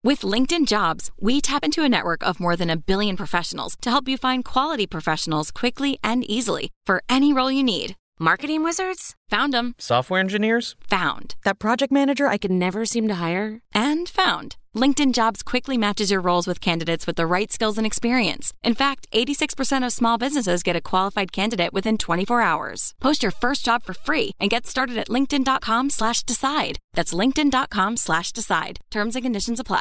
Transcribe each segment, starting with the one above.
With LinkedIn Jobs, we tap into a network of more than 1 billion professionals to help you find quality professionals quickly and easily for any role you need. Marketing wizards? Found them. Software engineers? Found. That project manager I could never seem to hire? And found. LinkedIn Jobs quickly matches your roles with candidates with the right skills and experience. In fact, 86% of small businesses get a qualified candidate within 24 hours. Post your first job for free and get started at linkedin.com/decide. That's linkedin.com/decide. Terms and conditions apply.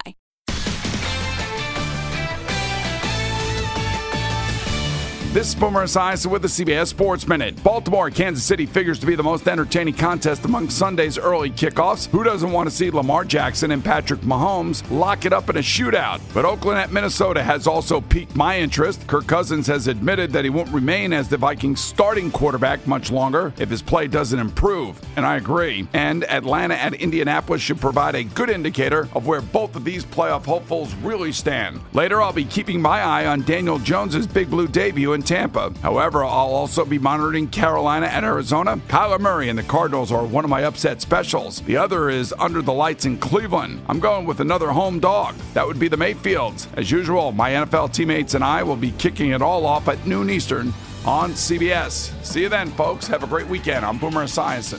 This is Boomer Esiason with the CBS Sports Minute. Baltimore, Kansas City figures to be the most entertaining contest among Sunday's early kickoffs. Who doesn't want to see Lamar Jackson and Patrick Mahomes lock it up in a shootout? But Oakland at Minnesota has also piqued my interest. Kirk Cousins has admitted that he won't remain as the Vikings starting quarterback much longer if his play doesn't improve. And I agree. And Atlanta at Indianapolis should provide a good indicator of where both of these playoff hopefuls really stand. Later, I'll be keeping my eye on Daniel Jones's Big Blue debut in Tampa. However, I'll also be monitoring Carolina and Arizona. Kyler Murray and the Cardinals are one of my upset specials. The other is under the lights in Cleveland. I'm going with another home dog. That would be the Mayfields. As usual, my NFL teammates and I will be kicking it all off at noon Eastern on CBS. See you then, folks. Have a great weekend. I'm Boomer Esiason.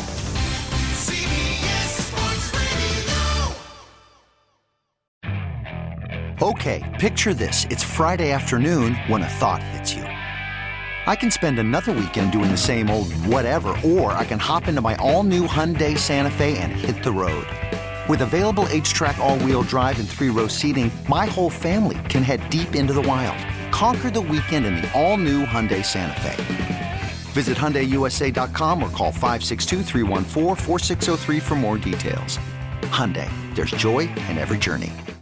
Okay, picture this. It's Friday afternoon when a thought hits you. I can spend another weekend doing the same old whatever, or I can hop into my all-new Hyundai Santa Fe and hit the road. With available H-Track all-wheel drive and 3-row seating, my whole family can head deep into the wild. Conquer the weekend in the all-new Hyundai Santa Fe. Visit HyundaiUSA.com or call 562-314-4603 for more details. Hyundai, there's joy in every journey.